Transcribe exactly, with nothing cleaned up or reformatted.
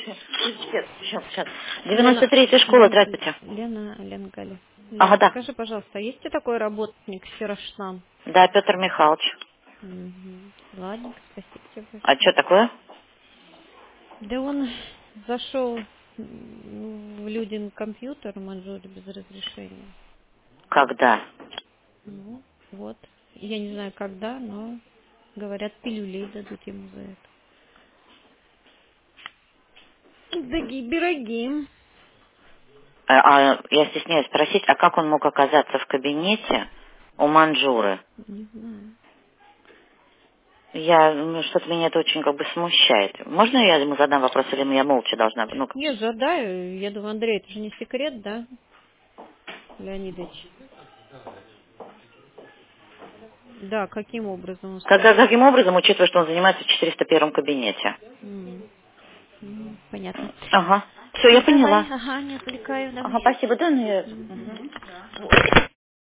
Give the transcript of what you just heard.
Сейчас, сейчас. Лена, девяносто третья школа, Лен- здравствуйте. Лена, Лена Галя. Ага, Лена, да. скажи, пожалуйста, есть ли такой работник Ферштам? Да, Петр Михайлович. Мгм. Ладно, спасибо тебе А что большое. такое? Да он зашел м, в Людин компьютер в Манжуре без разрешения. Когда? Ну, вот. Я не знаю, когда, но, говорят, пилюлей дадут ему за это. Такие пироги. А, а, я стесняюсь спросить, а как он мог оказаться в кабинете у Манжуры? Не знаю. Я, ну, что-то меня это очень как бы смущает. Можно я ему задам вопрос, или я молча должна? Ну, Не, задаю. Я думаю, Андрей, это же не секрет, да, Леонидович? Да, каким образом он когда, скажет? каким образом, учитывая, что он занимается в четыреста первом кабинете? М, м, Понятно. Ага. Все, я Ну, давай, поняла. ага, не отвлекаю, Ага, давай. спасибо. Да, ну я... Мгм. Мгм.